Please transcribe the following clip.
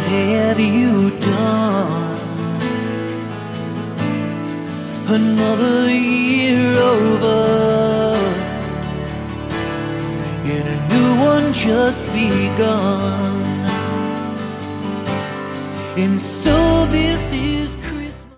have you done? Another year over, and a new one just begun. And so this is